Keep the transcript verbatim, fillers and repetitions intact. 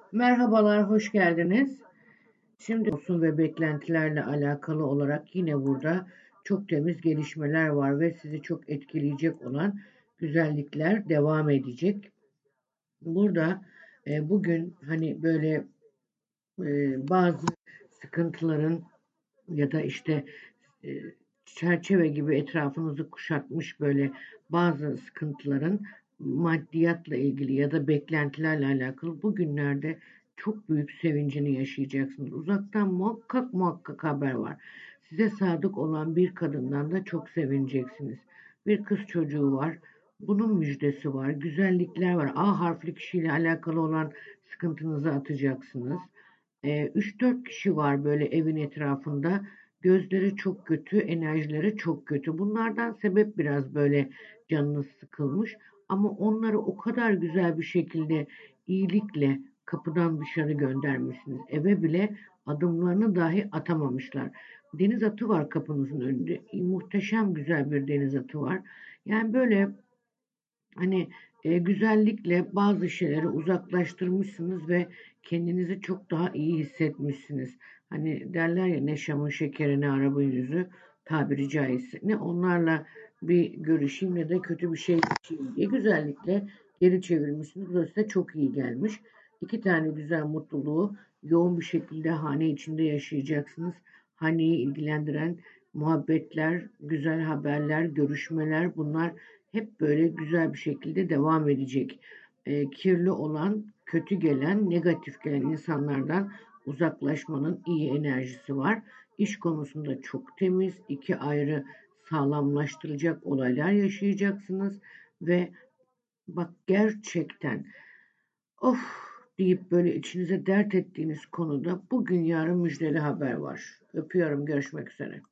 Merhabalar, hoş geldiniz. Şimdi olsun ve beklentilerle alakalı olarak yine burada çok temiz gelişmeler var ve sizi çok etkileyecek olan güzellikler devam edecek. Burada e, bugün hani böyle e, bazı sıkıntıların ya da işte e, çerçeve gibi etrafınızı kuşatmış böyle bazı sıkıntıların maddiyatla ilgili ya da beklentilerle alakalı bugünlerde çok büyük sevincini yaşayacaksınız. Uzaktan muhakkak muhakkak haber var. Size sadık olan bir kadından da çok sevineceksiniz. Bir kız çocuğu var. Bunun müjdesi var. Güzellikler var. A harfli kişiyle alakalı olan sıkıntınızı atacaksınız. Eee, üç dört kişi var böyle evin etrafında. Gözleri çok kötü, enerjileri çok kötü. Bunlardan sebep biraz böyle canınız sıkılmış ama onları o kadar güzel bir şekilde iyilikle kapıdan dışarı göndermişsiniz. Eve bile adımlarını dahi atamamışlar. Deniz atı var kapınızın önünde. Muhteşem güzel bir deniz atı var. Yani böyle Hani, eee, güzellikle bazı şeyleri uzaklaştırmışsınız ve kendinizi çok daha iyi hissetmişsiniz. Hani derler ya ne şamın şekeri ne arabın yüzü tabiri caizse. Ne onlarla bir görüşeyim ne de kötü bir şey yaşayayım diye güzellikle geri çevirmişsiniz. Bu da size çok iyi gelmiş. İki tane güzel mutluluğu yoğun bir şekilde hane içinde yaşayacaksınız. Haneyi ilgilendiren muhabbetler, güzel haberler, görüşmeler bunlar hep böyle güzel bir şekilde devam edecek. Eee, kirli olan, kötü gelen, negatif gelen insanlardan uzaklaşmanın iyi enerjisi var. İş konusunda çok temiz, iki ayrı sağlamlaştıracak olaylar yaşayacaksınız ve bak gerçekten of deyip böyle içinize dert ettiğiniz konuda bugün yarın müjdeli haber var. Öpüyorum, görüşmek üzere.